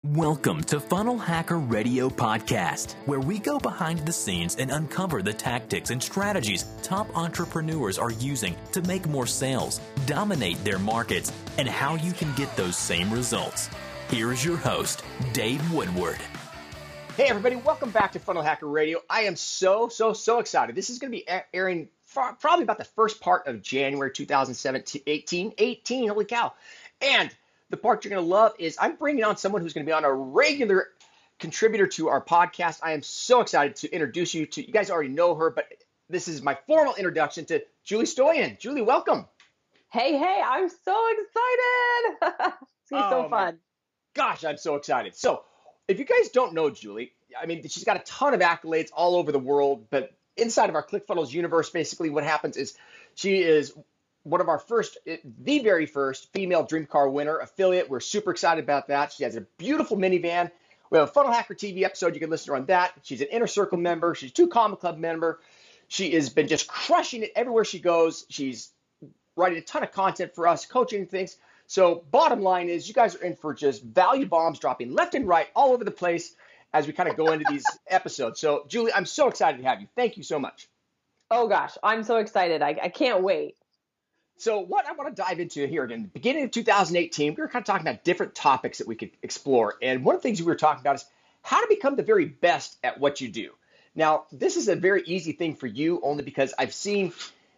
Welcome to Funnel Hacker Radio Podcast, where we go behind the scenes and uncover the tactics and strategies top entrepreneurs are using to make more sales, dominate their markets, and how you can get those same results. Here is your host, Dave Woodward. Hey everybody, welcome back to Funnel Hacker Radio. I am so excited. This is going to be airing probably about the first part of January 2017, 18, holy cow. And the part you're going to love is I'm bringing on someone who's going to be on a regular contributor to our podcast. I am so excited to introduce you to, you guys already know her, but this is my formal introduction to Julie Stoyan. Julie, welcome. Hey, I'm so excited. It's going to be so fun. Gosh, I'm so excited. So if you guys don't know Julie, I mean, she's got a ton of accolades all over the world, but inside of our ClickFunnels universe, basically what happens is she is one of our the very first female Dream Car winner affiliate. We're super excited about that. She has a beautiful minivan. We have a Funnel Hacker TV episode. You can listen to her on that. She's an Inner Circle member. She's a 2 Comma Club member. She has been just crushing it everywhere she goes. She's writing a ton of content for us, coaching things. So bottom line is you guys are in for just value bombs dropping left and right all over the place as we kind of go into these episodes. So Julie, I'm so excited to have you. Thank you so much. Oh gosh, I'm so excited. I can't wait. So what I want to dive into here, again, the beginning of 2018, we were kind of talking about different topics that we could explore. And one of the things we were talking about is how to become the very best at what you do. Now, this is a very easy thing for you only because I've seen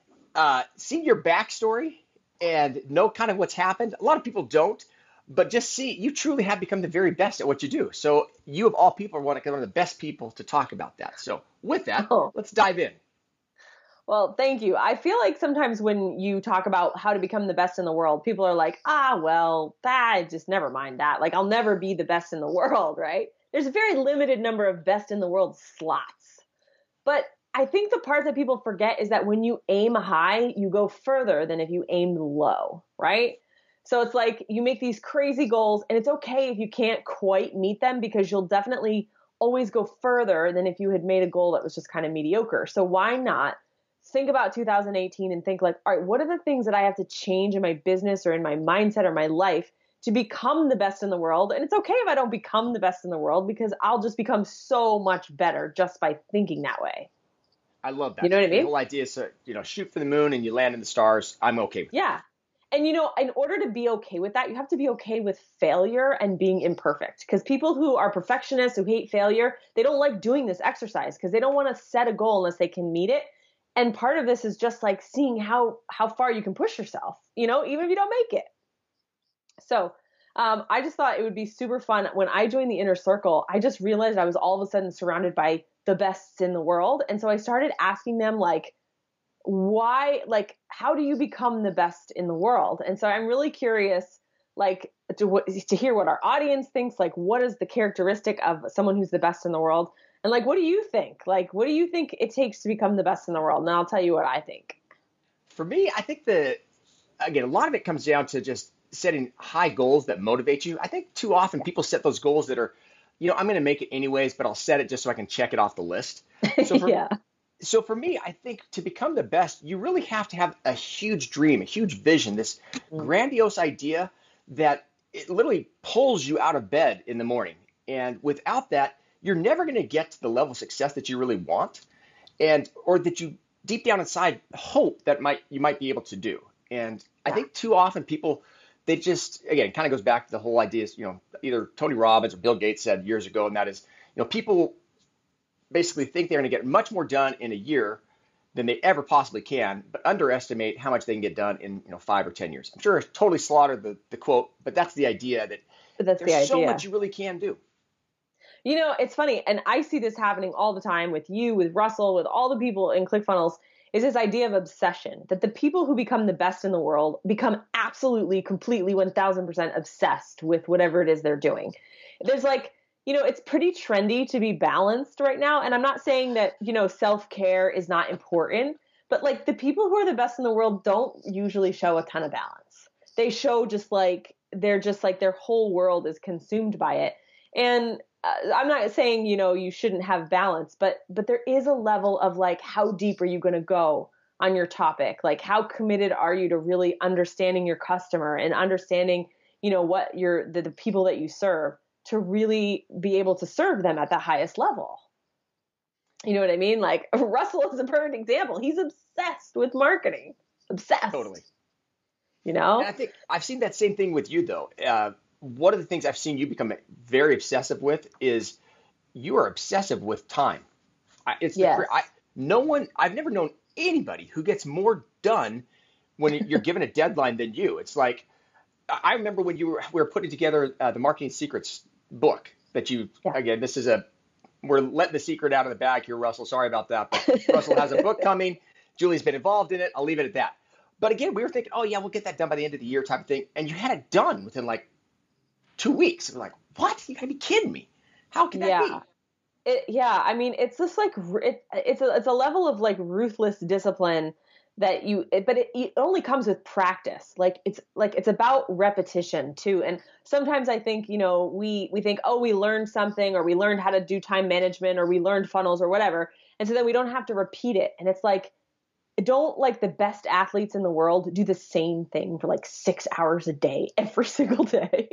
your backstory and know kind of what's happened. A lot of people don't, but just see, you truly have become the very best at what you do. So you of all people are one of the best people to talk about that. So with that, let's dive in. Well, thank you. I feel like sometimes when you talk about how to become the best in the world, people are like, just never mind that. Like, I'll never be the best in the world, right? There's a very limited number of best in the world slots. But I think the part that people forget is that when you aim high, you go further than if you aim low, right? So it's like you make these crazy goals, and it's okay if you can't quite meet them because you'll definitely always go further than if you had made a goal that was just kind of mediocre. So why not think about 2018 and think like, all right, what are the things that I have to change in my business or in my mindset or my life to become the best in the world? And it's okay if I don't become the best in the world because I'll just become so much better just by thinking that way. I love that. You know what I mean? The whole idea is to, shoot for the moon and you land in the stars. I'm okay with that. Yeah. And, in order to be okay with that, you have to be okay with failure and being imperfect. Because people who are perfectionists, who hate failure, they don't like doing this exercise because they don't want to set a goal unless they can meet it. And part of this is just like seeing how far you can push yourself, even if you don't make it. So I just thought it would be super fun. When I joined the Inner Circle, I just realized I was all of a sudden surrounded by the best in the world. And so I started asking them how do you become the best in the world? And so I'm really curious, to hear what our audience thinks, what is the characteristic of someone who's the best in the world? And what do you think? What do you think it takes to become the best in the world? And I'll tell you what I think. For me, I think a lot of it comes down to just setting high goals that motivate you. I think too often people set those goals that are, I'm going to make it anyways, but I'll set it just so I can check it off the list. So for me, I think to become the best, you really have to have a huge dream, a huge vision, this grandiose idea that it literally pulls you out of bed in the morning. And without that, you're never going to get to the level of success that you really want or that you deep down inside hope that you might be able to do. And I think too often people, they just, again, it kind of goes back to the whole idea is, either Tony Robbins or Bill Gates said years ago, and that is, people basically think they're going to get much more done in a year than they ever possibly can, but underestimate how much they can get done in 5 or 10 years. I'm sure I totally slaughtered the quote, but that's the idea that there's so much you really can do. It's funny, and I see this happening all the time with you, with Russell, with all the people in ClickFunnels, is this idea of obsession, that the people who become the best in the world become absolutely, completely, 1000% obsessed with whatever it is they're doing. There's it's pretty trendy to be balanced right now, and I'm not saying that, self-care is not important, but the people who are the best in the world don't usually show a ton of balance. They show they're just their whole world is consumed by it. And I'm not saying, you shouldn't have balance, but there is a level of how deep are you going to go on your topic? How committed are you to really understanding your customer and understanding, what the people that you serve to really be able to serve them at the highest level. You know what I mean? Like Russell is a perfect example. He's obsessed with marketing. Obsessed. Totally. You know? And I think I've seen that same thing with you, though. One of the things I've seen you become very obsessive with is you are obsessive with time. Yes. I've never known anybody who gets more done when you're given a deadline than you. It's like, I remember when we were putting together the Marketing Secrets book that again, we're letting the secret out of the bag here, Russell. Sorry about that. But Russell has a book coming. Julie's been involved in it. I'll leave it at that. But again, we were thinking, oh yeah, we'll get that done by the end of the year type of thing. And you had it done within like 2 weeks. And we're like, what? You gotta be kidding me. How can that be? I mean, it's just like, it's a level of like ruthless discipline that it only comes with practice. It's about repetition too. And sometimes I think, we think, oh, we learned something, or we learned how to do time management, or we learned funnels or whatever. And so then we don't have to repeat it. And it's like, don't like the best athletes in the world do the same thing for like 6 hours a day, every single day.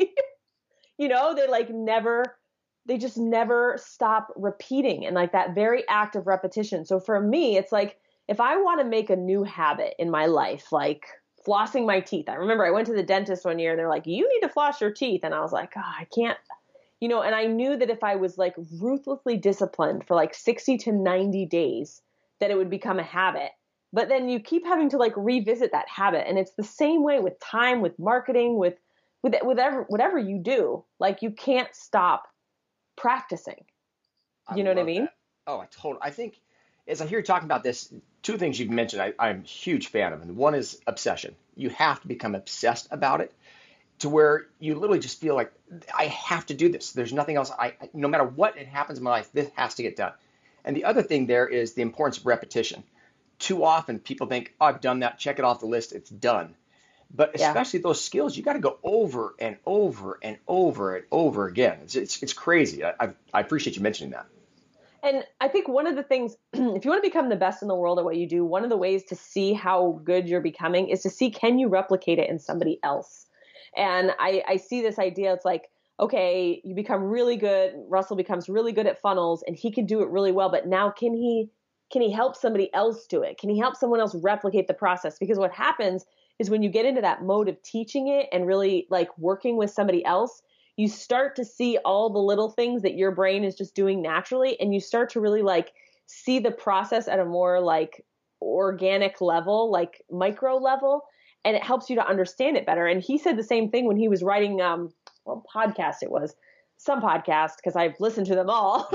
They just never stop repeating. And like that very act of repetition. So for me, it's like, if I want to make a new habit in my life, like flossing my teeth. I remember I went to the dentist one year and they're like, you need to floss your teeth. And I was like, I can't, and I knew that if I was like ruthlessly disciplined for like 60 to 90 days, that it would become a habit. But then you keep having to like revisit that habit. And it's the same way with time, with marketing, with whatever you do. Like you can't stop practicing. You know what I mean? That. Oh, I think as I hear you talking about this, two things you've mentioned I'm a huge fan of. And one is obsession. You have to become obsessed about it to where you literally just feel like, I have to do this. There's nothing else. No matter what happens in my life, this has to get done. And the other thing there is the importance of repetition. Too often people think, oh, I've done that, check it off the list, it's done. But especially those skills, you got to go over and over and over and over again. It's crazy. I appreciate you mentioning that. And I think one of the things, if you want to become the best in the world at what you do, one of the ways to see how good you're becoming is to see, can you replicate it in somebody else? And I see this idea. It's like, okay, you become really good. Russell becomes really good at funnels and he can do it really well. But now can he help somebody else do it? Can he help someone else replicate the process? Because what happens is when you get into that mode of teaching it and really like working with somebody else, you start to see all the little things that your brain is just doing naturally. And you start to really like see the process at a more like organic level, like micro level. And it helps you to understand it better. And he said the same thing when he was writing, podcast, it was some podcast, because I've listened to them all.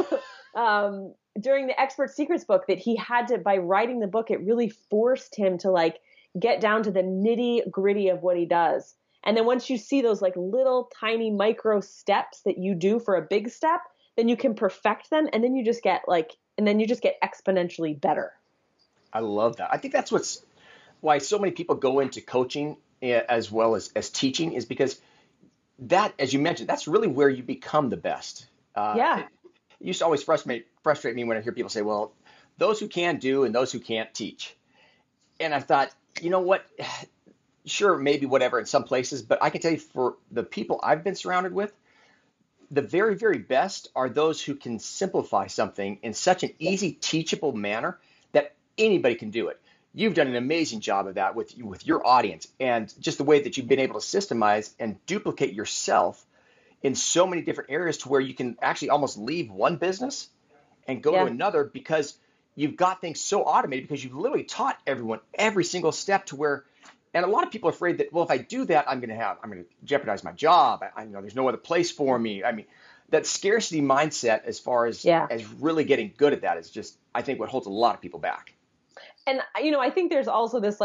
During the Expert Secrets book, that he had to, by writing the book, it really forced him to like get down to the nitty gritty of what he does. And then once you see those like little tiny micro steps that you do for a big step, then you can perfect them. And then you just get exponentially better. I love that. I think that's why so many people go into coaching as well as teaching, is because that, as you mentioned, that's really where you become the best. It used to always frustrate me when I hear people say, well, those who can do and those who can't teach. And I thought, you know what? Sure, maybe whatever in some places, but I can tell you for the people I've been surrounded with, the very, very best are those who can simplify something in such an easy, teachable manner that anybody can do it. You've done an amazing job of that with your audience, and just the way that you've been able to systemize and duplicate yourself in so many different areas to where you can actually almost leave one business and go to another, because you've got things so automated, because you've literally taught everyone every single step to where, and a lot of people are afraid that, well, if I do that, I'm going to jeopardize my job. I know there's no other place for me. I mean, that scarcity mindset as far as really getting good at that is just, I think, what holds a lot of people back. And, I think there's also this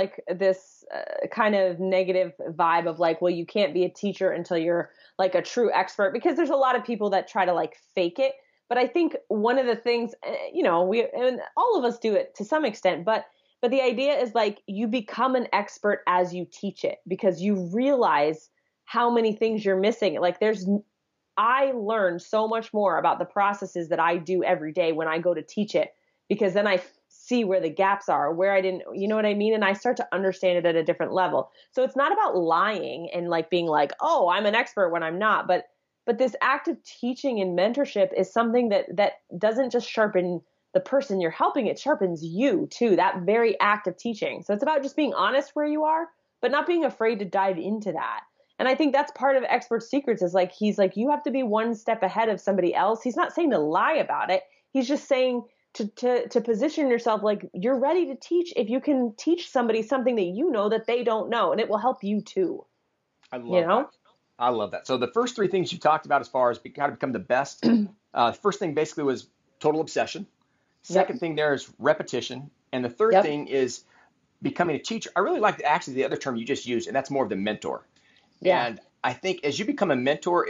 kind of negative vibe of like, well, you can't be a teacher until you're like a true expert, because there's a lot of people that try to like fake it. But I think one of the things, and all of us do it to some extent, but the idea is like you become an expert as you teach it, because you realize how many things you're missing. Like I learn so much more about the processes that I do every day when I go to teach it, because then I see where the gaps are, where I didn't, you know what I mean? And I start to understand it at a different level. So it's not about lying and like being like, oh, I'm an expert when I'm not, but But this act of teaching and mentorship is something that doesn't just sharpen the person you're helping, it sharpens you too, that very act of teaching. So it's about just being honest where you are, but not being afraid to dive into that. And I think that's part of Expert Secrets is like, he's like, you have to be one step ahead of somebody else. He's not saying to lie about it. He's just saying to position yourself like you're ready to teach if you can teach somebody something that you know that they don't know, and it will help you too. I love that. I love that. So the first three things you talked about as far as how to become the best, first thing basically was total obsession. Second thing there is repetition. And the third thing is becoming a teacher. I really like actually the other term you just used, and that's more of the mentor. Yeah. And I think as you become a mentor,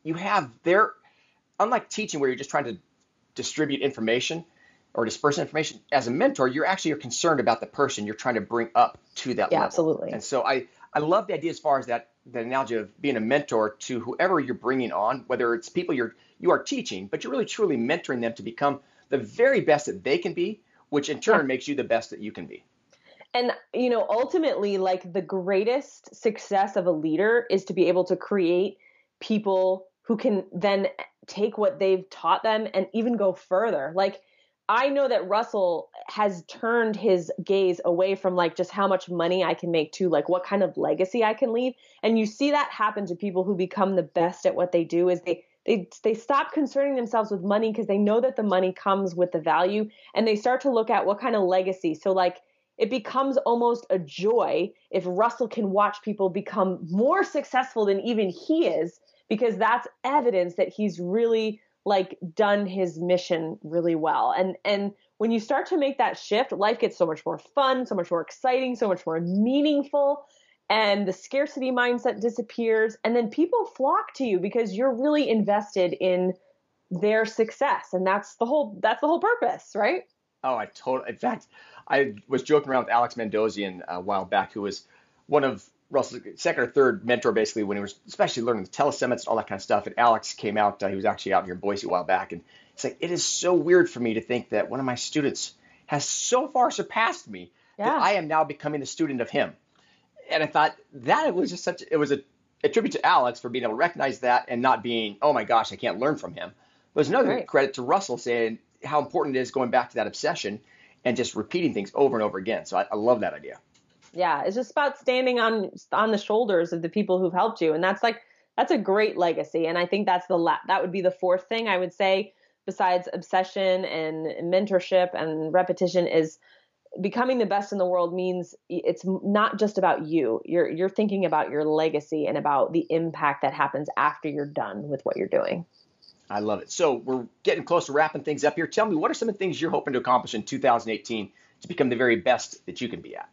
unlike teaching where you're just trying to distribute information or disperse information, as a mentor, you're concerned about the person you're trying to bring up to that level. Absolutely. And so I love the idea as far as the analogy of being a mentor to whoever you're bringing on, whether it's people you are teaching, but you're really truly mentoring them to become the very best that they can be, which in turn makes you the best that you can be. And, ultimately, like the greatest success of a leader is to be able to create people who can then take what they've taught them and even go further. Like, I know that Russell has turned his gaze away from like just how much money I can make to like what kind of legacy I can leave. And you see that happen to people who become the best at what they do is they stop concerning themselves with money because they know that the money comes with the value, and they start to look at what kind of legacy. So like it becomes almost a joy if Russell can watch people become more successful than even he is, because that's evidence that he's really like done his mission really well. And when you start to make that shift, life gets so much more fun, so much more exciting, so much more meaningful, and the scarcity mindset disappears. And then people flock to you because you're really invested in their success. And that's the whole purpose, right? Oh, in fact, I was joking around with Alex Mandossian a while back, who was one of Russell's second or third mentor, basically, when he was especially learning the telesummits and all that kind of stuff. And Alex came out, he was actually out here in Boise a while back. And it's like, it is so weird for me to think that one of my students has so far surpassed me that I am now becoming a student of him. And I thought that it was just it was a tribute to Alex for being able to recognize that and not being, oh my gosh, I can't learn from him. There's another credit to Russell saying how important it is going back to that obsession and just repeating things over and over again. So I love that idea. Yeah, it's just about standing on the shoulders of the people who've helped you. And that's a great legacy. And I think that would be the fourth thing I would say, besides obsession and mentorship and repetition, is becoming the best in the world means it's not just about you. You're thinking about your legacy and about the impact that happens after you're done with what you're doing. I love it. So we're getting close to wrapping things up here. Tell me, what are some of the things you're hoping to accomplish in 2018 to become the very best that you can be at?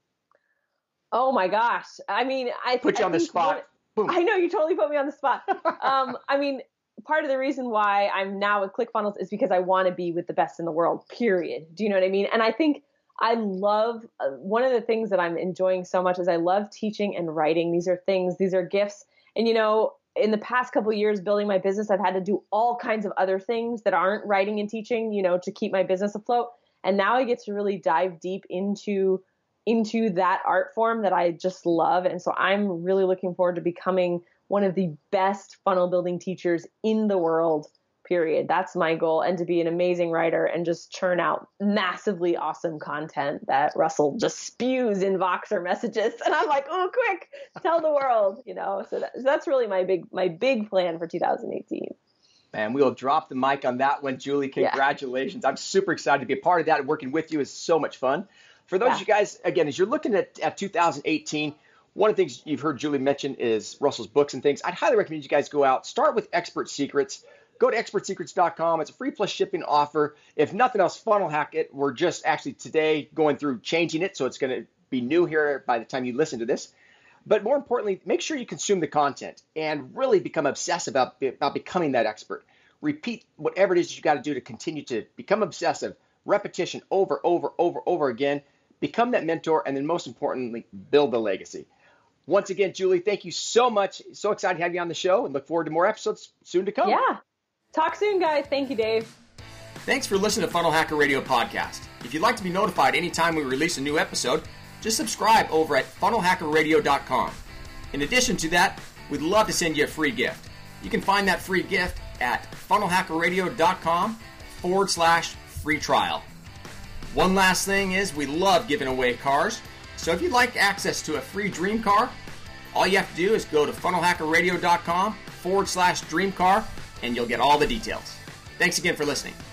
Oh my gosh. I mean, I put you on the spot. Boom. I know, you totally put me on the spot. I mean, part of the reason why I'm now with ClickFunnels is because I want to be with the best in the world, period. Do you know what I mean? And I think I love, one of the things that I'm enjoying so much is I love teaching and writing. These are gifts. And, in the past couple of years building my business, I've had to do all kinds of other things that aren't writing and teaching, to keep my business afloat. And now I get to really dive deep into that art form that I just love. And so I'm really looking forward to becoming one of the best funnel building teachers in the world, period. That's my goal. And to be an amazing writer and just churn out massively awesome content that Russell just spews in Voxer messages. And I'm like, oh, quick, tell the world, so that's really my big plan for 2018. And we'll drop the mic on that one, Julie. Congratulations. I'm super excited to be a part of that. Working with you is so much fun. For those of you guys, again, as you're looking at 2018, one of the things you've heard Julie mention is Russell's books and things. I'd highly recommend you guys go out, start with Expert Secrets. Go to expertsecrets.com. It's a free plus shipping offer. If nothing else, funnel hack it. We're just actually today going through changing it, so it's going to be new here by the time you listen to this. But more importantly, make sure you consume the content and really become obsessive about becoming that expert. Repeat whatever it is you got to do to continue to become obsessive. Repetition over again. Become that mentor, and then most importantly, build the legacy. Once again, Julie, thank you so much. So excited to have you on the show and look forward to more episodes soon to come. Yeah. Talk soon, guys. Thank you, Dave. Thanks for listening to Funnel Hacker Radio Podcast. If you'd like to be notified anytime we release a new episode, just subscribe over at funnelhackerradio.com. In addition to that, we'd love to send you a free gift. You can find that free gift at funnelhackerradio.com/free trial. One last thing is we love giving away cars. So if you'd like access to a free dream car, all you have to do is go to funnelhackerradio.com/dream car and you'll get all the details. Thanks again for listening.